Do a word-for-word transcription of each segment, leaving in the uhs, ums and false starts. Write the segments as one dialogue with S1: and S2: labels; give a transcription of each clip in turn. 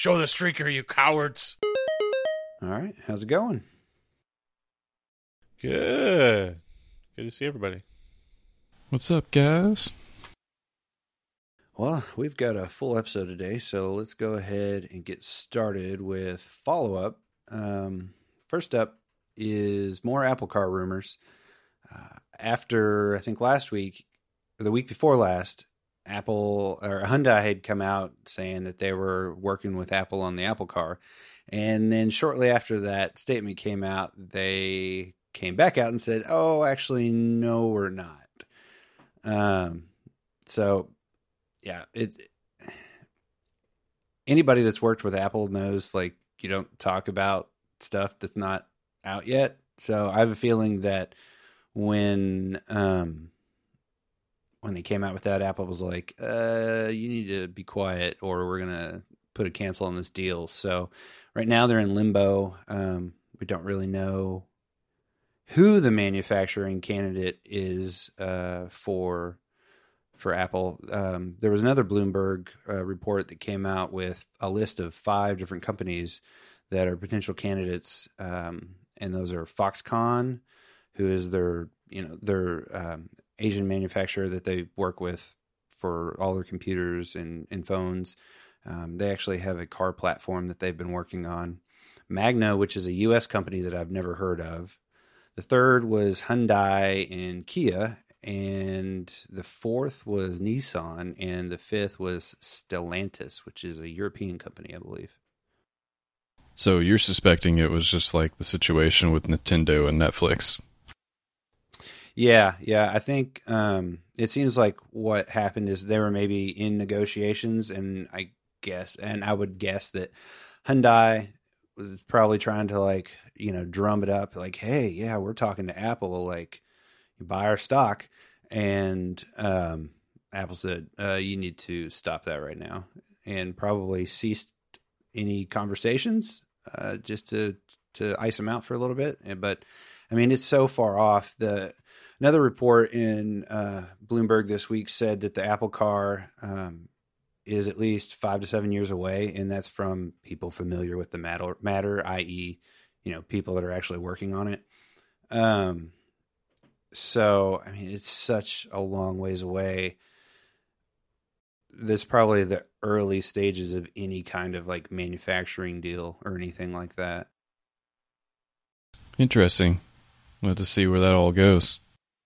S1: Show the streaker, you cowards.
S2: All right. How's it going?
S1: Good. Good to see everybody.
S3: What's up, guys?
S2: Well, we've got a full episode today, so let's go ahead and get started with follow-up. Um, first up is more Apple Car rumors. Uh, after, I think last week, or the week before last, Apple or Hyundai had come out saying that they were working with Apple on the Apple Car. And then shortly after that statement came out, they came back out and said, oh, actually, no, we're not. Um, so... Yeah, it. Anybody that's worked with Apple knows, like, you don't talk about stuff that's not out yet. So I have a feeling that when um, when they came out with that, Apple was like, uh, "You need to be quiet, or we're gonna put a cancel on this deal." So right now they're in limbo. Um, we don't really know who the manufacturing candidate is uh, for. For Apple. Um, there was another Bloomberg uh, report that came out with a list of five different companies that are potential candidates, um, and those are Foxconn, who is their you know their um, Asian manufacturer that they work with for all their computers and, and phones. Um, they actually have a car platform that they've been working on. Magna, which is a U S company that I've never heard of. The third was Hyundai and Kia. And the fourth was Nissan, and the fifth was Stellantis, which is a European company, I believe.
S3: So you're suspecting it was just like the situation with Nintendo and Netflix?
S2: Yeah, yeah. I think um, it seems like what happened is they were maybe in negotiations, and I guess, and I would guess that Hyundai was probably trying to, like, you know, drum it up, like, hey, yeah, we're talking to Apple, like, you buy our stock. And um, Apple said, uh, you need to stop that right now, and probably ceased any conversations uh, just to, to ice them out for a little bit. But I mean, it's so far off. The another report in uh, Bloomberg this week said that the Apple Car um, is at least five to seven years away. And that's from people familiar with the matter, matter, that is, you know, people that are actually working on it. Um, So, I mean, it's such a long ways away. There's probably the early stages of any kind of, like, manufacturing deal or anything like that.
S3: Interesting. We'll have to see where that all goes.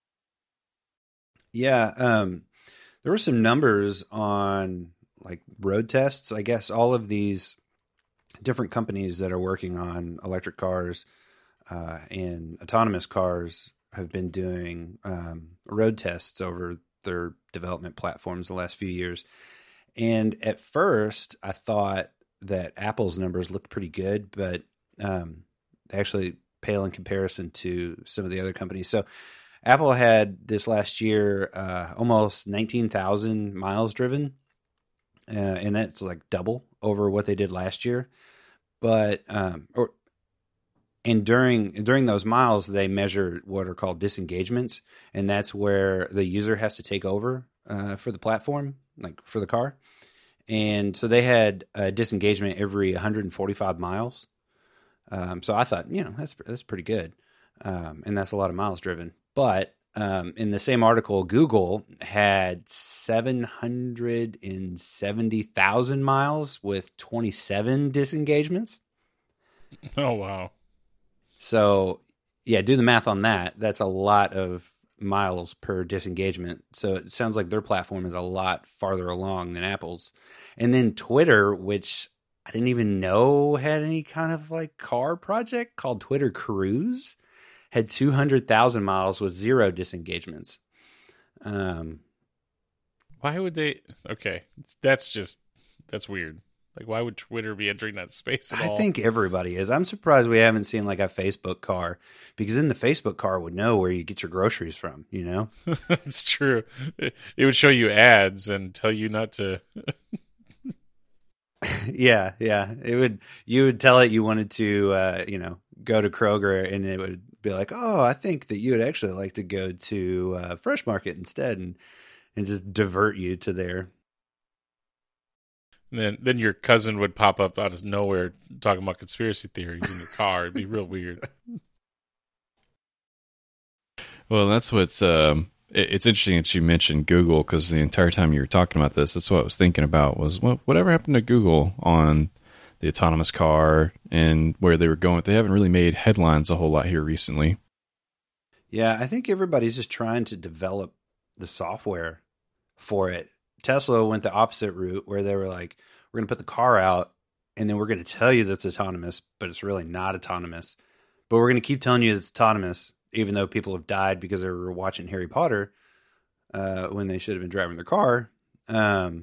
S2: Yeah. Um, there were some numbers on, like, road tests. I guess all of these different companies that are working on electric cars uh, and autonomous cars have been doing um, road tests over their development platforms the last few years. And at first, I thought that Apple's numbers looked pretty good, but um, they actually pale in comparison to some of the other companies. So Apple had this last year uh, almost nineteen thousand miles driven, uh, and that's like double over what they did last year. But um, or And during during those miles, they measure what are called disengagements, and that's where the user has to take over uh, for the platform, like for the car. And so they had a disengagement every one hundred forty-five miles. Um, so I thought, you know, that's that's pretty good, um, and that's a lot of miles driven. But um, in the same article, Google had seven hundred seventy thousand miles with twenty-seven disengagements.
S1: Oh, wow.
S2: So, yeah, do the math on that. That's a lot of miles per disengagement. So it sounds like their platform is a lot farther along than Apple's. And then Twitter, which I didn't even know had any kind of like car project called Twitter Cruise, had two hundred thousand miles with zero disengagements. Um,
S1: Why would they? Okay, that's just, that's weird. Like, why would Twitter be entering that space at
S2: I
S1: all?
S2: think everybody is. I'm surprised we haven't seen like a Facebook car, because then the Facebook car would know where you get your groceries from, you know?
S1: It's true. It would show you ads and tell you not to.
S2: yeah, yeah. It would. You would tell it you wanted to, uh, you know, go to Kroger, and it would be like, oh, I think that you would actually like to go to uh, Fresh Market instead, and and just divert you to there.
S1: And then then your cousin would pop up out of nowhere talking about conspiracy theories in your car. It'd be real weird.
S3: Well, that's what's um, it, it's interesting that you mentioned Google, because the entire time you were talking about this, that's what I was thinking about was what whatever happened to Google on the autonomous car and where they were going. They haven't really made headlines a whole lot here recently.
S2: Yeah, I think everybody's just trying to develop the software for it. Tesla went the opposite route where they were like, we're going to put the car out and then we're going to tell you that's autonomous, but it's really not autonomous. But we're going to keep telling you it's autonomous, even though people have died because they were watching Harry Potter uh, when they should have been driving their car. Um,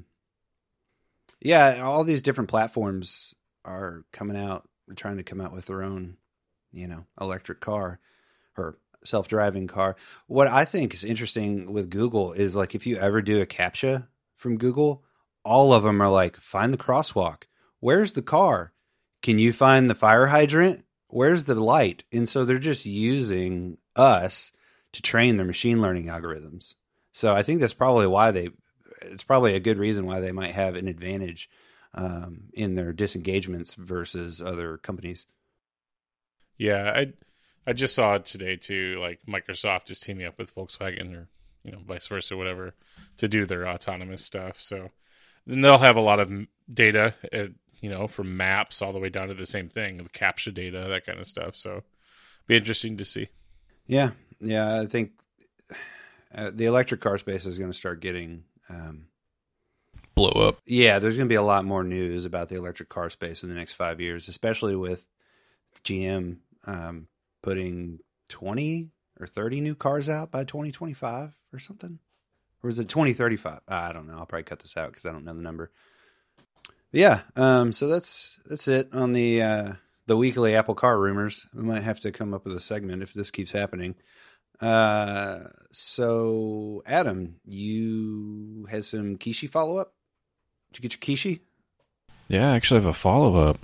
S2: yeah, all these different platforms are coming out, trying to come out with their own, you know, electric car or self-driving car. What I think is interesting with Google is like, if you ever do a CAPTCHA from Google, all of them are like, find the crosswalk. Where's the car? Can you find the fire hydrant? Where's the light? And so they're just using us to train their machine learning algorithms. So I think that's probably why they, it's probably a good reason why they might have an advantage um, in their disengagements versus other companies.
S1: Yeah, I I just saw it today too. Like Microsoft is teaming up with Volkswagen, or you know, vice versa, whatever, to do their autonomous stuff. So then they'll have a lot of data, at, you know, from maps all the way down to the same thing, the CAPTCHA data, that kind of stuff. So be interesting to see.
S2: Yeah, yeah, I think uh, the electric car space is going to start getting. Um,
S3: Blow up.
S2: Yeah, there's going to be a lot more news about the electric car space in the next five years, especially with G M um, putting twenty or thirty new cars out by twenty twenty-five or something. Or is it twenty thirty-five? I don't know. I'll probably cut this out because I don't know the number. But yeah, um, so that's that's it on the uh, the weekly Apple car rumors. We might have to come up with a segment if this keeps happening. Uh, so Adam, you had some Kishi follow up. Did you get your Kishi?
S3: Yeah, I actually have a follow-up.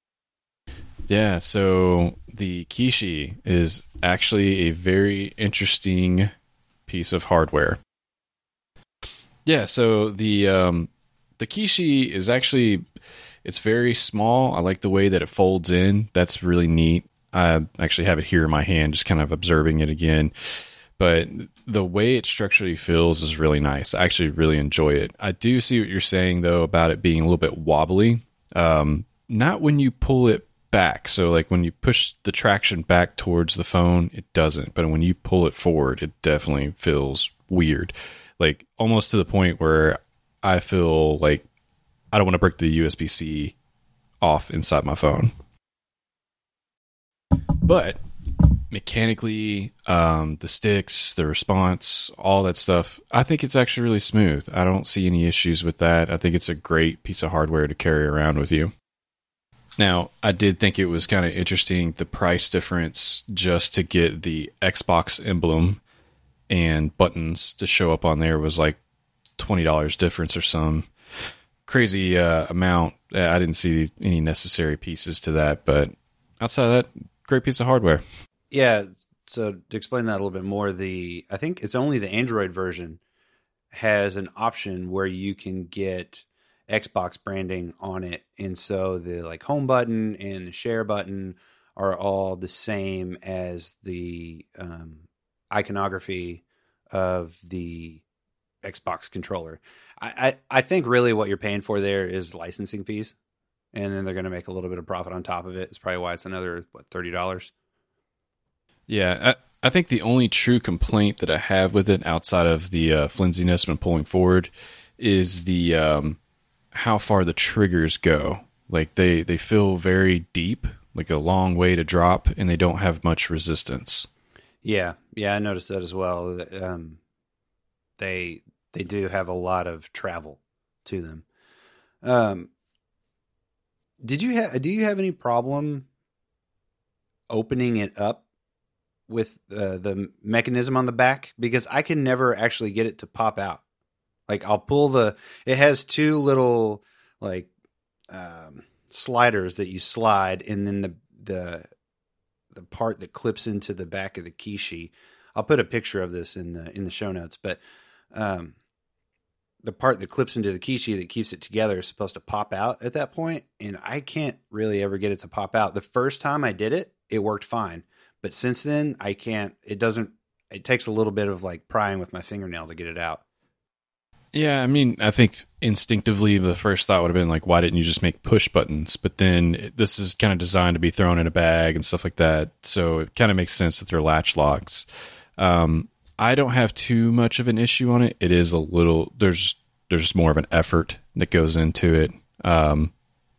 S3: Yeah, so the Kishi is actually a very interesting piece of hardware. Yeah, so the um, the Kishi is actually, it's very small. I like the way that it folds in. That's really neat. I actually have it here in my hand, just kind of observing it again. But the way it structurally feels is really nice. I actually really enjoy it. I do see what you're saying, though, about it being a little bit wobbly. Um, not when you pull it back. So, like, when you push the traction back towards the phone, it doesn't. But when you pull it forward, it definitely feels weird. Like, almost to the point where I feel like I don't want to break the U S B C off inside my phone. But mechanically, um, the sticks, the response, all that stuff, I think it's actually really smooth. I don't see any issues with that. I think it's a great piece of hardware to carry around with you. Now, I did think it was kind of interesting, the price difference just to get the Xbox emblem and buttons to show up on there was like twenty dollars difference or some crazy uh, amount. I didn't see any necessary pieces to that, but outside of that, great piece of hardware.
S2: Yeah, so to explain that a little bit more, the I think it's only the Android version has an option where you can get Xbox branding on it, and so the like home button and the share button are all the same as the um, iconography of the Xbox controller. I, I, I think really what you're paying for there is licensing fees, and then they're going to make a little bit of profit on top of it. It's probably why it's another what thirty dollars.
S3: Yeah, I, I think the only true complaint that I have with it outside of the uh, flimsiness when pulling forward is the um, how far the triggers go. Like they, they feel very deep, like a long way to drop, and they don't have much resistance.
S2: Yeah, yeah, I noticed that as well. Um, they they do have a lot of travel to them. Um, did you have? Do you have any problem opening it up with uh, the mechanism on the back? Because I can never actually get it to pop out. Like I'll pull the, it has two little like um, sliders that you slide, and then the the the part that clips into the back of the Kishi. I'll put a picture of this in the in the show notes, but um, the part that clips into the Kishi that keeps it together is supposed to pop out at that point, and I can't really ever get it to pop out. The first time I did it, it worked fine, but since then I can't. It doesn't. It takes a little bit of like prying with my fingernail to get it out.
S3: Yeah, I mean, I think instinctively the first thought would have been like, why didn't you just make push buttons? But then it- this is kind of designed to be thrown in a bag and stuff like that, so it kind of makes sense that they're latch locks. Um, I don't have too much of an issue on it. It is a little there's there's more of an effort that goes into it, um,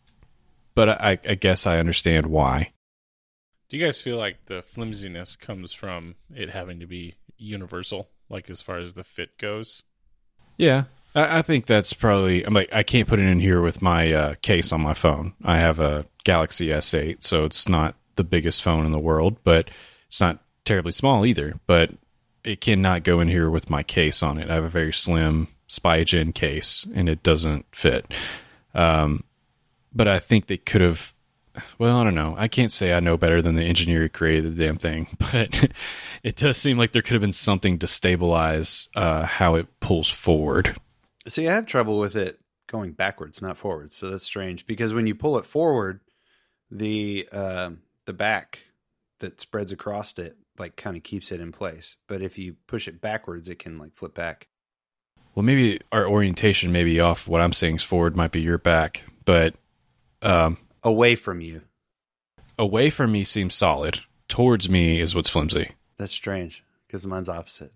S3: but I, I guess I understand why.
S1: Do you guys feel like the flimsiness comes from it having to be universal, like as far as the fit goes?
S3: Yeah, I, I think that's probably. I'm like, I can't put it in here with my uh, case on my phone. I have a Galaxy S eight, so it's not the biggest phone in the world, but it's not terribly small either. But it cannot go in here with my case on it. I have a very slim SpyGen case, and it doesn't fit. Um, but I think they could have. Well, I don't know. I can't say I know better than the engineer who created the damn thing, but it does seem like there could have been something to stabilize uh, how it pulls forward.
S2: See, I have trouble with it going backwards, not forwards. So that's strange because when you pull it forward, the uh, the back that spreads across it like kind of keeps it in place. But if you push it backwards, it can like flip back.
S3: Well, maybe our orientation may be off. What I'm saying is forward might be your back, but um,
S2: away from you.
S3: Away from me seems solid. Towards me is what's flimsy.
S2: That's strange because mine's opposite.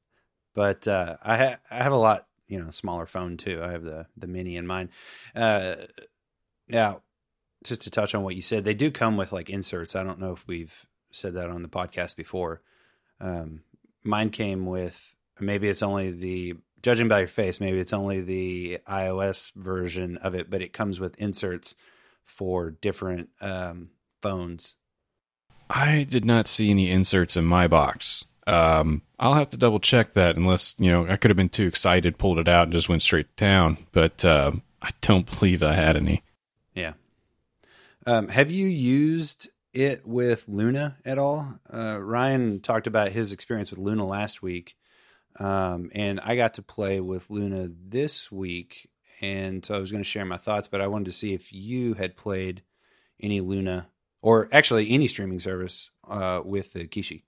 S2: But uh, I, ha- I have a lot, you know, smaller phone too. I have the the mini in mine. Uh, now, just to touch on what you said, they do come with like inserts. I don't know if we've said that on the podcast before. Um, mine came with, maybe it's only the, judging by your face, maybe it's only the iOS version of it, but it comes with inserts for different um, phones.
S3: I did not see any inserts in my box. Um, I'll have to double check that unless, you know, I could have been too excited, pulled it out and just went straight to town, but uh, I don't believe I had any.
S2: Yeah. Um, have you used it with Luna at all? Uh, Ryan talked about his experience with Luna last week. Um, and I got to play with Luna this week. And so I was going to share my thoughts, but I wanted to see if you had played any Luna or actually any streaming service uh, with the Kishi.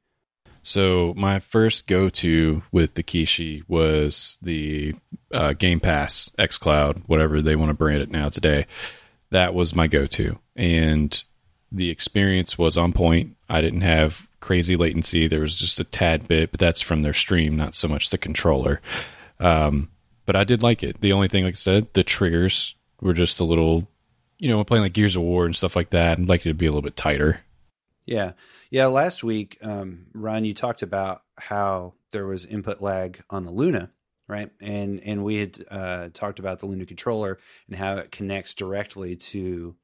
S3: So my first go-to with the Kishi was the uh, Game Pass, xCloud, whatever they want to brand it now today. That was my go-to. And the experience was on point. I didn't have crazy latency. There was just a tad bit, but that's from their stream, not so much the controller. Um, but I did like it. The only thing, like I said, the triggers were just a little, you know, playing like Gears of War and stuff like that. I'd like it to be a little bit tighter.
S2: Yeah. Yeah. Last week, um, Ron, you talked about how there was input lag on the Luna, right? And and we had uh, talked about the Luna controller and how it connects directly to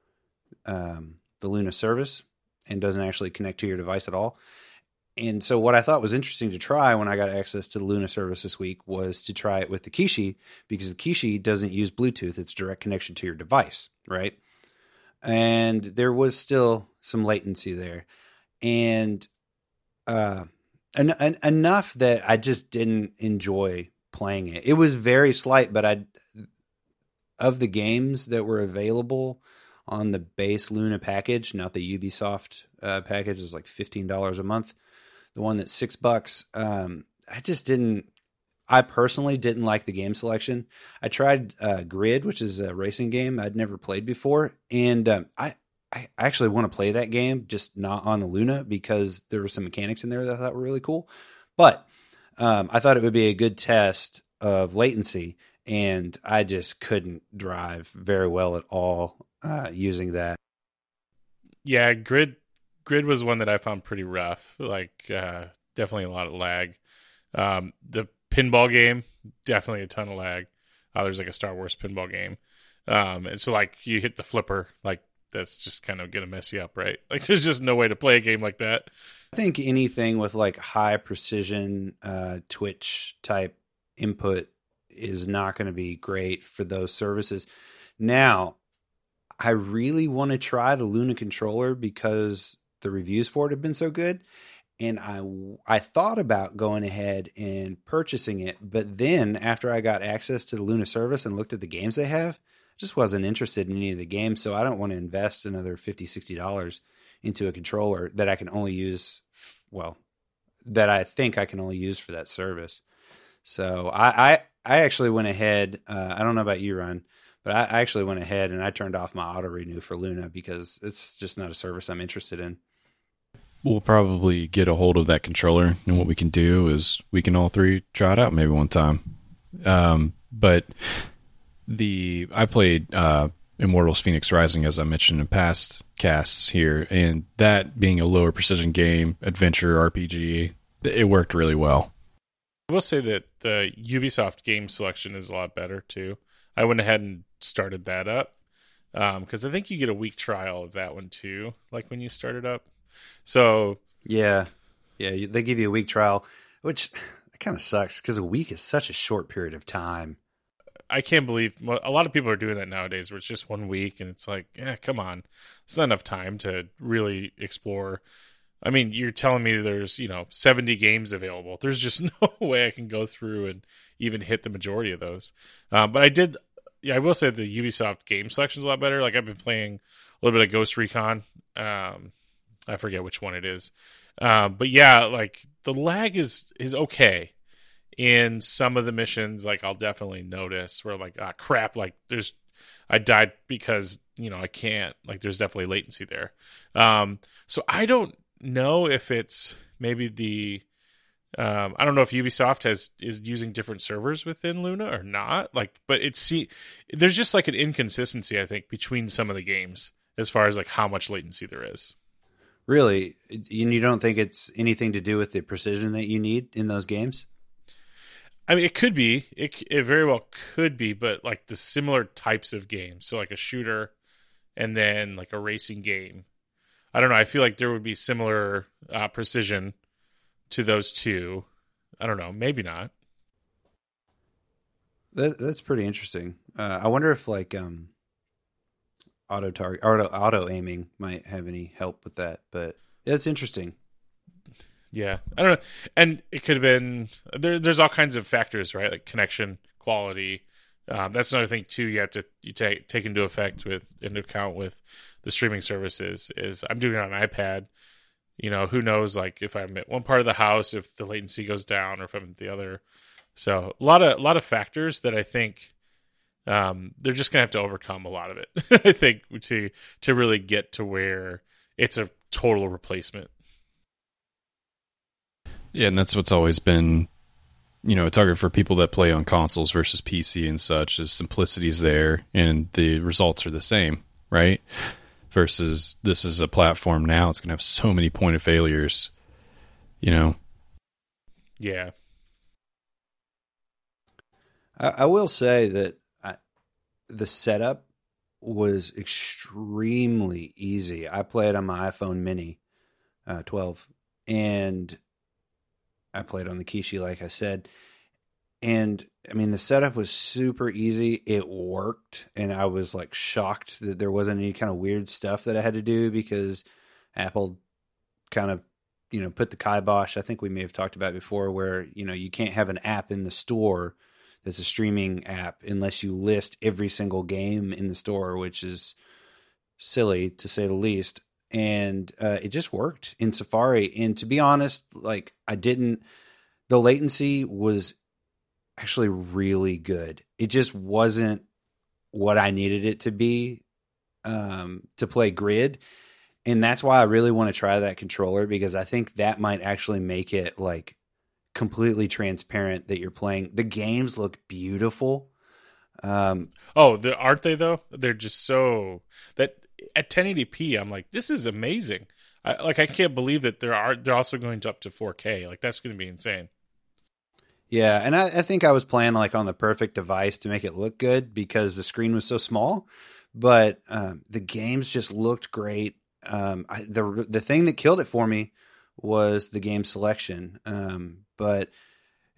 S2: um, the Luna service and doesn't actually connect to your device at all. And so what I thought was interesting to try when I got access to the Luna service this week was to try it with the Kishi, because the Kishi doesn't use Bluetooth. It's direct connection to your device, right? And there was still some latency there. And uh, en- en- enough that I just didn't enjoy playing it. It was very slight, but I, of the games that were available on the base Luna package, not the Ubisoft uh, package, is like fifteen dollars a month. The one that's six bucks. Um, I just didn't, I personally didn't like the game selection. I tried uh, Grid, which is a racing game I'd never played before. And um, I, I actually want to play that game, just not on the Luna, because there were some mechanics in there that I thought were really cool. But um, I thought it would be a good test of latency, and I just couldn't drive very well at all uh, using that.
S1: Yeah, Grid Grid was one that I found pretty rough. Like, uh, definitely a lot of lag. Um, the pinball game, definitely a ton of lag. Uh, there's like a Star Wars pinball game. Um, and so, like, you hit the flipper, like, that's just kind of going to mess you up, right? Like, there's just no way to play a game like that.
S2: I think anything with, like, high precision uh, Twitch type input is not going to be great for those services. Now, I really want to try the Luna controller because the reviews for it have been so good. and I I thought about going ahead and purchasing it, but then after I got access to the Luna service and looked at the games they have, I just wasn't interested in any of the games. So I don't want to invest another fifty dollars, sixty dollars into a controller that I can only use, well, that I think I can only use for that service. So I, I, I actually went ahead. Uh, I don't know about you, Ron, but I, I actually went ahead and I turned off my auto renew for Luna because it's just not a service I'm interested in.
S3: We'll probably get a hold of that controller, and what we can do is we can all three try it out maybe one time. Um, but the I played uh, Immortals Phoenix Rising, as I mentioned in past casts here, and that being a lower precision game, adventure R P G, it worked really well.
S1: I will say that the Ubisoft game selection is a lot better too. I went ahead and started that up because um, I think you get a week trial of that one too, like when you start it up. So
S2: yeah, yeah, they give you a week trial, which kind of sucks because a week is such a short period of time.
S1: I can't believe well, a lot of people are doing that nowadays, where it's just one week, and it's like, yeah, come on, it's not enough time to really explore. I mean, you're telling me there's, you know, seventy games available. There's just no way I can go through and even hit the majority of those. Um, but I did, yeah, I will say the Ubisoft game selection's a lot better. Like I've been playing a little bit of Ghost Recon. Um, I forget which one it is. Uh, but yeah, like the lag is, is okay in some of the missions. Like I'll definitely notice where I'm like, ah, crap. Like there's, I died because, you know, I can't, like there's definitely latency there. Um, so I don't know if it's maybe the um I don't know if Ubisoft has is using different servers within Luna or not, like, but it's see there's just like an inconsistency I think between some of the games as far as like how much latency there is.
S2: Really? And you don't think it's anything to do with the precision that you need in those games?
S1: I mean, it could be, it, it very well could be, but like the similar types of games, so like a shooter and then like a racing game, I don't know. I feel like there would be similar uh, precision to those two. I don't know. Maybe not.
S2: That, that's pretty interesting. Uh, I wonder if like um, auto target, auto auto aiming might have any help with that. But it's interesting.
S1: Yeah, I don't know. And it could have been there. There's all kinds of factors, right? Like connection, quality. Um, that's another thing too. You have to you take take into effect with into account with the streaming services. Is I'm doing it on an iPad. You know, who knows? Like if I'm at one part of the house, if the latency goes down, or if I'm at the other. So a lot of a lot of factors that I think um, they're just gonna have to overcome a lot of it. I think to to really get to where it's a total replacement.
S3: Yeah, and that's what's always been, you know, a target for people that play on consoles versus P C and such, is simplicity's there and the results are the same, right? Versus this is a platform now, it's going to have so many point of failures, you know?
S1: Yeah.
S2: I, I will say that I, the setup was extremely easy. I played on my iPhone mini uh, twelve, and I played on the Kishi, like I said. And I mean, the setup was super easy. It worked. And I was like shocked that there wasn't any kind of weird stuff that I had to do, because Apple kind of, you know, put the kibosh. I think we may have talked about before, where, you know, you can't have an app in the store that's a streaming app unless you list every single game in the store, which is silly to say the least. And uh, it just worked in Safari. And to be honest, like I didn't, the latency was actually really good. It just wasn't what I needed it to be um, to play Grid. And that's why I really want to try that controller, because I think that might actually make it like completely transparent that you're playing. The games look beautiful. Um,
S1: oh, the, aren't they though? They're just so that at ten eighty p, I'm like, this is amazing. I, like, I can't believe that there are they're also going to up to four K. Like, that's going to be insane.
S2: Yeah, and I, I think I was playing like on the perfect device to make it look good because the screen was so small. But um, the games just looked great. Um, I, the the thing that killed it for me was the game selection. Um, but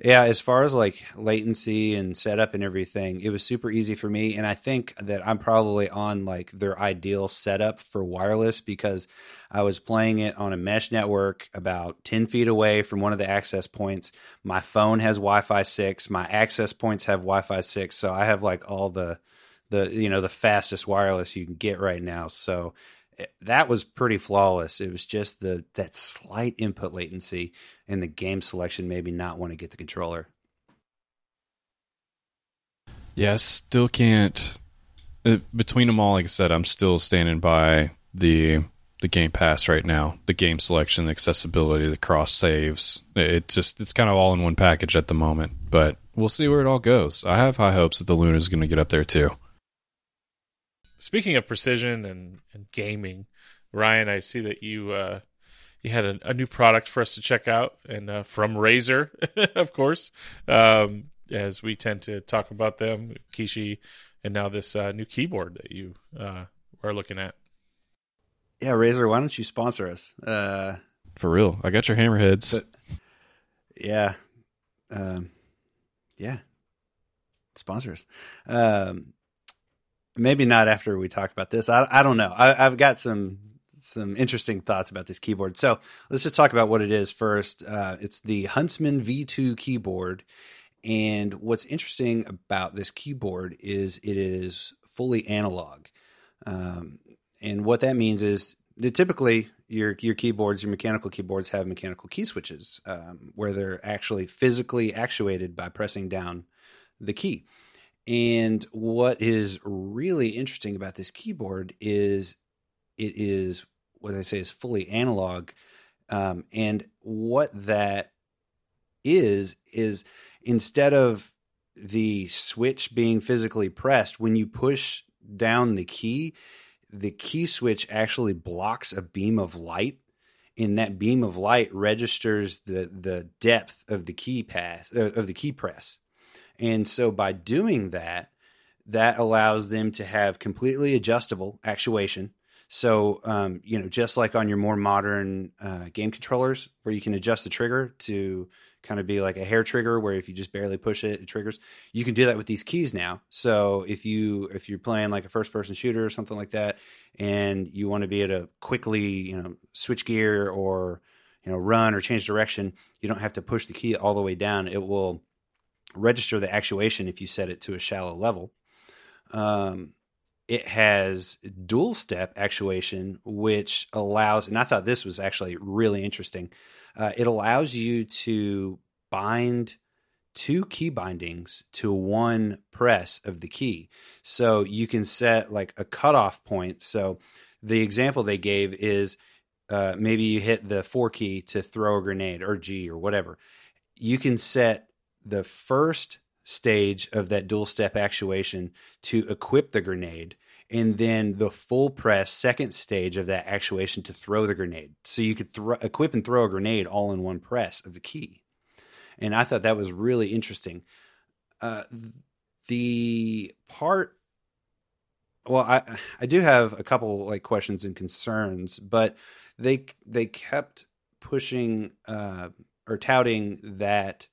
S2: Yeah, as far as like latency and setup and everything, it was super easy for me. And I think that I'm probably on like their ideal setup for wireless because I was playing it on a mesh network about ten feet away from one of the access points. My phone has Wi-Fi six. My access points have Wi-Fi six. So I have like all the, the, you know, the fastest wireless you can get right now. So that was pretty flawless. It was just the that slight input latency and the game selection made me not want to get the controller.
S3: Yeah, I still can't. Uh, between them all, like I said, I'm still standing by the the Game Pass right now. The game selection, the accessibility, the cross saves. It just it's kind of all in one package at the moment. But we'll see where it all goes. I have high hopes that the Luna is going to get up there too.
S1: Speaking of precision and, and gaming, Ryan, I see that you uh, you had a, a new product for us to check out, and uh, from Razer, of course, um, as we tend to talk about them, Kishi, and now this uh, new keyboard that you uh, are looking at.
S2: Yeah, Razer, why don't you sponsor us? Uh,
S3: for real, I got your hammerheads.
S2: But, yeah, um, yeah, sponsor us. Um, Maybe not after we talk about this. I, I don't know. I, I've got some some interesting thoughts about this keyboard. So let's just talk about what it is first. Uh, it's the Huntsman V two keyboard. And what's interesting about this keyboard is it is fully analog. Um, and what that means is that typically your your keyboards, your mechanical keyboards have mechanical key switches um, where they're actually physically actuated by pressing down the key. And what is really interesting about this keyboard is it is what I say is fully analog. Um, and what that is, is instead of the switch being physically pressed, when you push down the key, the key switch actually blocks a beam of light. And that beam of light registers the, the depth of the key pass uh, of the key press. And so by doing that, that allows them to have completely adjustable actuation. So, um, you know, just like on your more modern uh, game controllers where you can adjust the trigger to kind of be like a hair trigger where if you just barely push it, it triggers. You can do that with these keys now. So if, you, if you're playing like a first-person shooter or something like that and you want to be able to quickly, you know, switch gear or, you know, run or change direction, you don't have to push the key all the way down. It will register the actuation if you set it to a shallow level. Um, it has dual step actuation, which allows, and I thought this was actually really interesting. Uh, it allows you to bind two key bindings to one press of the key. So you can set like a cutoff point. So the example they gave is uh, maybe you hit the four key to throw a grenade or G or whatever. You can set the first stage of that dual step actuation to equip the grenade, and then the full press second stage of that actuation to throw the grenade. So you could thro- equip and throw a grenade all in one press of the key. And I thought that was really interesting. Uh, the part, well, I I do have a couple like questions and concerns, but they they kept pushing uh, or touting that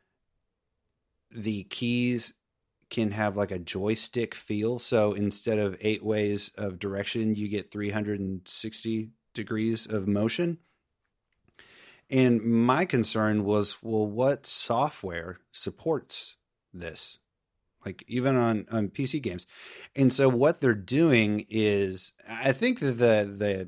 S2: the keys can have like a joystick feel. So instead of eight ways of direction, you get three hundred sixty degrees of motion. And my concern was, well, what software supports this? Like even on, on P C games. And so what they're doing is, I think that the, the,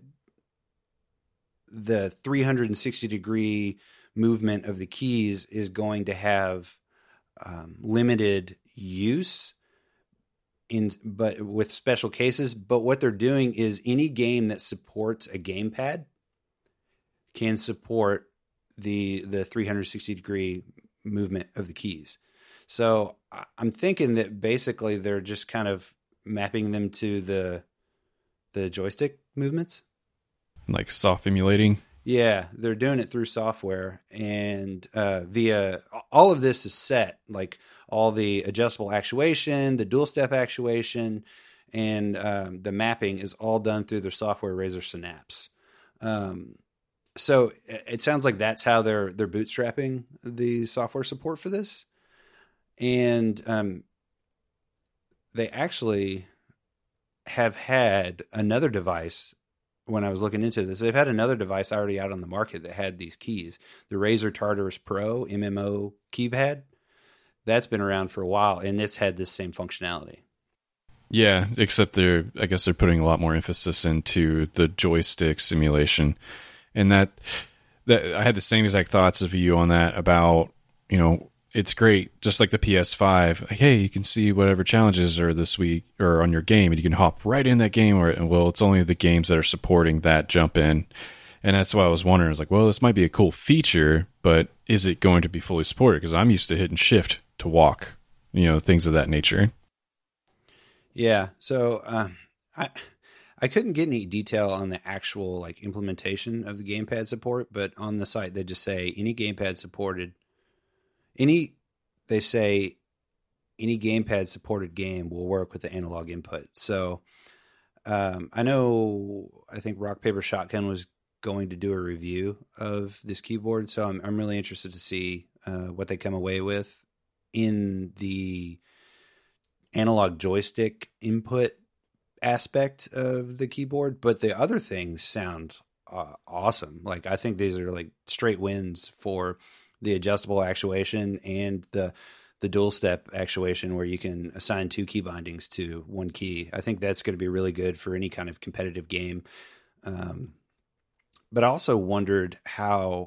S2: the three hundred sixty degree movement of the keys is going to have Um, limited use in, but with special cases. But what they're doing is any game that supports a gamepad can support the the three hundred sixty degree movement of the keys. So I'm thinking that basically they're just kind of mapping them to the the joystick movements,
S3: like soft emulating.
S2: Yeah, they're doing it through software and uh, via all of this is set, like all the adjustable actuation, the dual step actuation, and um, the mapping is all done through their software, Razer Synapse. Um, so it sounds like that's how they're they're bootstrapping the software support for this, and um, they actually have had another device. When I was looking into this, they've had another device already out on the market that had these keys, the Razer Tartarus Pro M M O keypad. That's been around for a while, and it's had this same functionality.
S3: Yeah, except they're, I guess they're putting a lot more emphasis into the joystick simulation. And that, that I had the same exact thoughts of you on that about, you know, it's great, just like the P S five. Like, hey, you can see whatever challenges are this week or on your game, and you can hop right in that game. Or, well, it's only the games that are supporting that jump in. And that's why I was wondering, I was like, well, this might be a cool feature, but is it going to be fully supported? Because I'm used to hitting shift to walk, you know, things of that nature.
S2: Yeah. So uh, I I couldn't get any detail on the actual like implementation of the gamepad support, but on the site they just say any gamepad supported, any they say any gamepad supported game will work with the analog input. So um, I know I think Rock Paper Shotgun was going to do a review of this keyboard, so I'm I'm really interested to see uh, what they come away with in the analog joystick input aspect of the keyboard. But the other things sound uh, awesome. Like I think these are like straight wins for the adjustable actuation and the the dual step actuation, where you can assign two key bindings to one key. I think that's going to be really good for any kind of competitive game. Um, but I also wondered how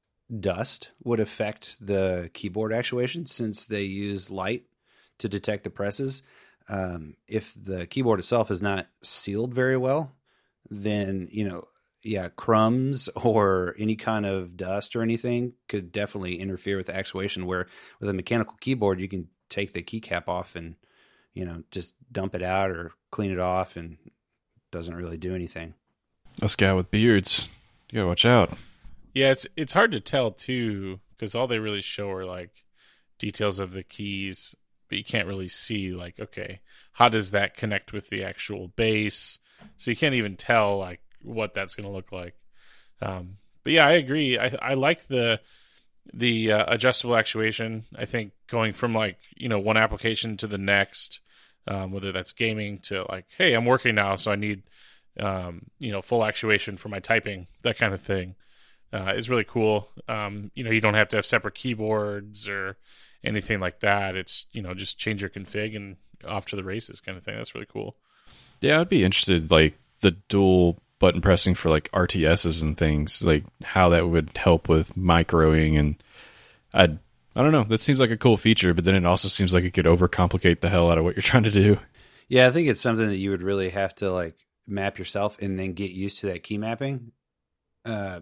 S2: dust would affect the keyboard actuation, since they use light to detect the presses. Um, if the keyboard itself is not sealed very well, then, you know, yeah, crumbs or any kind of dust or anything could definitely interfere with the actuation, where with a mechanical keyboard, you can take the keycap off and, you know, just dump it out or clean it off, and it doesn't really do anything.
S3: Us guy with beards, you gotta watch out.
S1: Yeah, it's it's hard to tell too, because all they really show are like details of the keys, but you can't really see like, okay, how does that connect with the actual base? So you can't even tell like what that's going to look like. Um, but yeah, I agree. I I like the the uh, adjustable actuation. I think going from like, you know, one application to the next, um, whether that's gaming to like, hey, I'm working now, so I need um, you know, full actuation for my typing, that kind of thing, uh, is really cool. Um, you know, you don't have to have separate keyboards or anything like that. It's, you know, just change your config and off to the races kind of thing. That's really cool.
S3: Yeah, I'd be interested, like the dual button pressing for like R T Ss and things, like how that would help with microing. And I I don't know, that seems like a cool feature, but then it also seems like it could overcomplicate the hell out of what you're trying to do.
S2: Yeah, I think it's something that you would really have to like map yourself and then get used to that key mapping. Uh,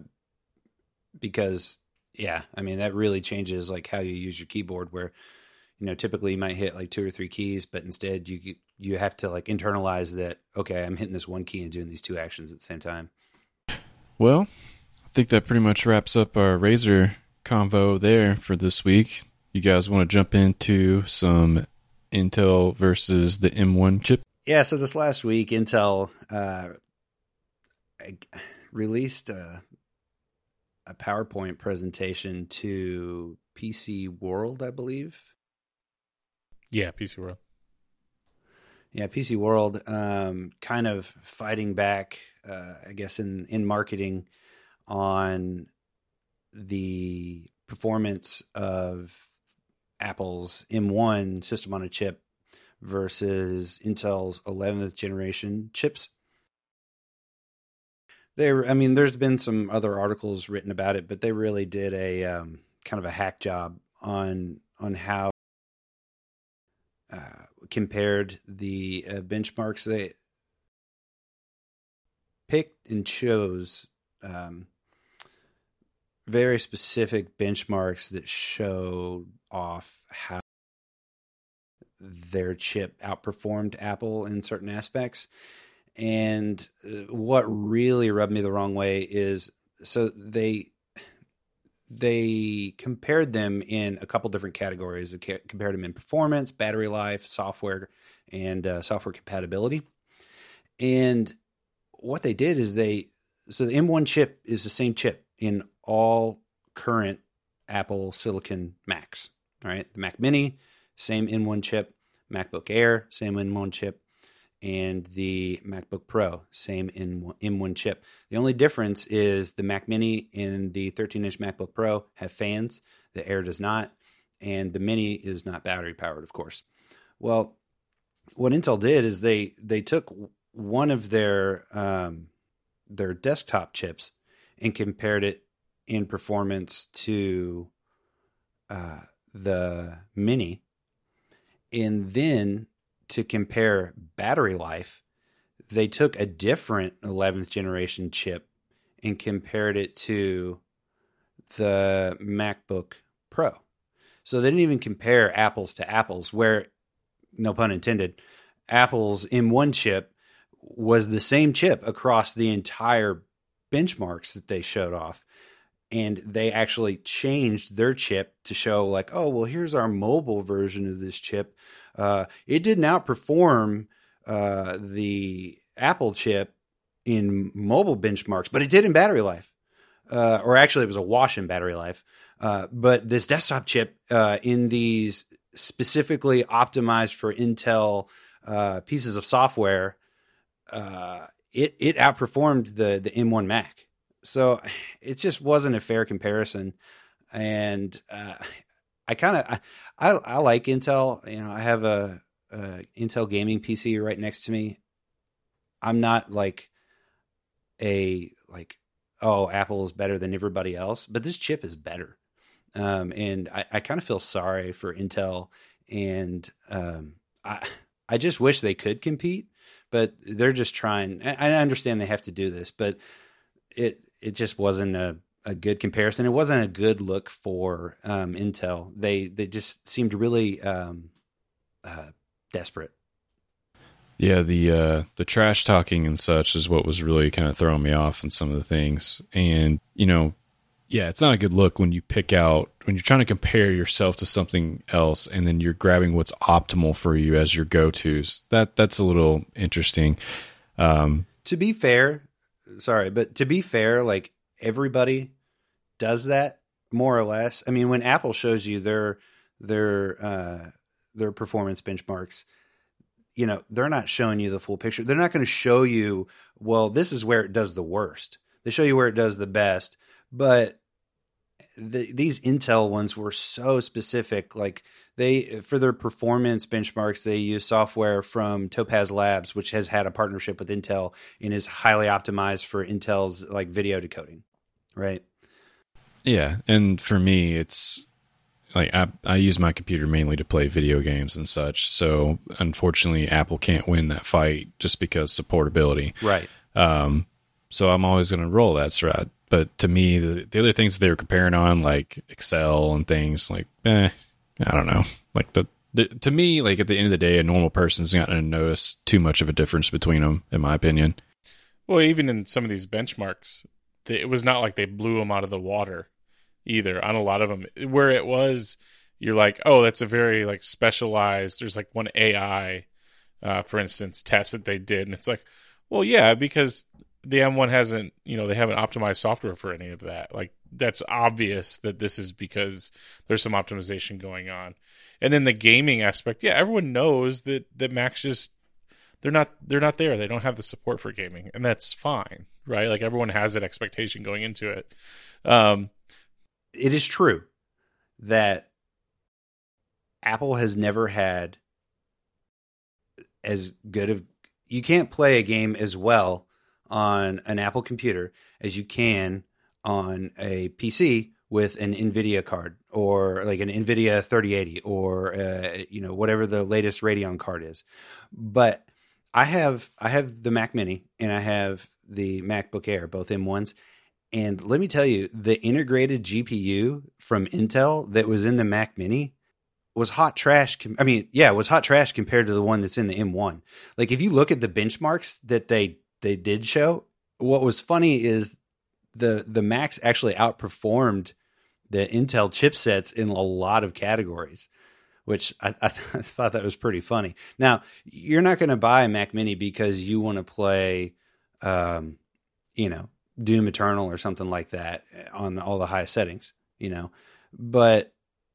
S2: because yeah, I mean, that really changes like how you use your keyboard, where, you know, typically you might hit like two or three keys, but instead you you have to like internalize that, okay, I'm hitting this one key and doing these two actions at the same time.
S3: Well, I think that pretty much wraps up our Razer convo there for this week. You guys want to jump into some Intel versus the M one chip?
S2: Yeah, so this last week, Intel uh, released a, a PowerPoint presentation to P C World, I believe.
S1: Yeah, P C World.
S2: Yeah, P C World, um, kind of fighting back, uh, I guess, in, in marketing on the performance of Apple's M one system on a chip versus Intel's eleventh generation chips. There, I mean, there's been some other articles written about it, but they really did a um, kind of a hack job on on how uh, compared the uh, benchmarks. They picked and chose um, very specific benchmarks that showed off how their chip outperformed Apple in certain aspects. And what really rubbed me the wrong way is, so they they compared them in a couple different categories. They compared them in performance, battery life, software, and uh, software compatibility. And what they did is they, so the M one chip is the same chip in all current Apple Silicon Macs. All right, the Mac Mini, same M one chip. MacBook Air, same M one chip. And the MacBook Pro, same M one chip. The only difference is the Mac Mini and the thirteen-inch MacBook Pro have fans. The Air does not. And the Mini is not battery powered, of course. Well, what Intel did is they they took one of their um, their desktop chips and compared it in performance to uh, the Mini. And then to compare battery life, they took a different eleventh generation chip and compared it to the MacBook Pro. So they didn't even compare apples to apples, where, no pun intended, Apple's M one chip was the same chip across the entire benchmarks that they showed off. And they actually changed their chip to show like, oh, well, here's our mobile version of this chip. Uh, it didn't outperform uh, the Apple chip in mobile benchmarks, but it did in battery life. Uh, or actually, it was a wash in battery life. Uh, but this desktop chip uh, in these specifically optimized for Intel uh, pieces of software, uh, it it outperformed the the M one Mac. So it just wasn't a fair comparison. And uh, I kind of I, I I like Intel. You know, I have a, a Intel gaming P C right next to me. I'm not like a like oh Apple is better than everybody else, but this chip is better. Um, and I, I kind of feel sorry for Intel, and um, I I just wish they could compete, but they're just trying. I, I understand they have to do this, but it it just wasn't a, a good comparison. It wasn't a good look for um, Intel. They they just seemed really um, uh, desperate.
S3: Yeah, the uh, the trash talking and such is what was really kind of throwing me off in some of the things. And, you know, yeah, it's not a good look when you pick out, when you're trying to compare yourself to something else and then you're grabbing what's optimal for you as your go-tos. That That's a little interesting. Um,
S2: to be fair, sorry, but to be fair, like everybody does that more or less. I mean, when Apple shows you their their uh, their performance benchmarks, you know, they're not showing you the full picture. They're not going to show you, well, this is where it does the worst. They show you where it does the best. But the, these Intel ones were so specific. Like they, for their performance benchmarks, they use software from Topaz Labs, which has had a partnership with Intel and is highly optimized for Intel's like video decoding. Right.
S3: Yeah. And for me, it's, like I, I use my computer mainly to play video games and such. So unfortunately, Apple can't win that fight just because supportability.
S2: Right.
S3: Um, so I'm always going to roll that strat. But to me, the, the other things that they were comparing on, like Excel and things, like, eh, I don't know. Like the, the to me, like at the end of the day, a normal person's not going to notice too much of a difference between them, in my opinion.
S1: Well, even in some of these benchmarks, they, it was not like they blew them out of the water either on a lot of them. Where it was, you're like, oh, that's a very like specialized, there's like one A I, uh, for instance, test that they did. And it's like, well, yeah, because the M one hasn't, you know, they haven't optimized software for any of that. Like that's obvious that this is because there's some optimization going on. And then the gaming aspect, yeah, everyone knows that, that Macs just, they're not, they're not there. They don't have the support for gaming, and that's fine, right? Like everyone has that expectation going into it. Um,
S2: It is true that Apple has never had as good of, you can't play a game as well on an Apple computer as you can on a P C with an NVIDIA card or like an NVIDIA thirty eighty or uh, you know, whatever the latest Radeon card is. But I have I have the Mac Mini and I have the MacBook Air, both M ones. And let me tell you, the integrated G P U from Intel that was in the Mac Mini was hot trash. I mean, yeah, it was hot trash compared to the one that's in the M one. Like if you look at the benchmarks that they they did show, what was funny is the the Macs actually outperformed the Intel chipsets in a lot of categories, which I, I, th- I thought that was pretty funny. Now, you're not going to buy a Mac Mini because you want to play, um, you know, Doom Eternal or something like that on all the highest settings, you know, but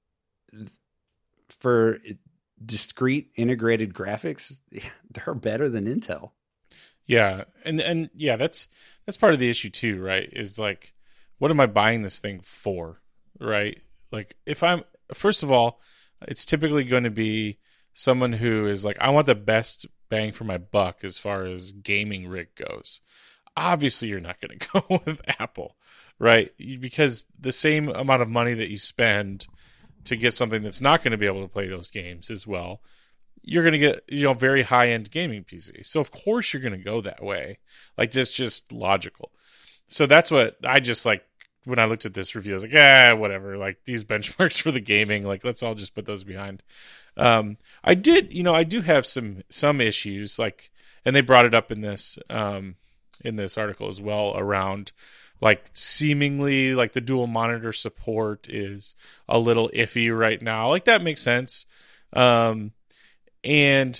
S2: for discrete integrated graphics, they're better than Intel.
S1: Yeah. And, and yeah, that's, that's part of the issue too, right? Is like, what am I buying this thing for? Right. Like if I'm, first of all, it's typically going to be someone who is like, I want the best bang for my buck as far as gaming rig goes. Obviously you're not going to go with Apple, right? Because the same amount of money that you spend to get something that's not going to be able to play those games as well, you're going to get, you know, very high-end gaming P C. So of course you're going to go that way. Like, that's just logical. So that's what I just like, when I looked at this review, I was like, ah, whatever. Like, these benchmarks for the gaming, like, let's all just put those behind. Um, I did, you know, I do have some, some issues, like, and they brought it up in this, um, in this article as well, around like seemingly like the dual monitor support is a little iffy right now. Like, that makes sense. Um, and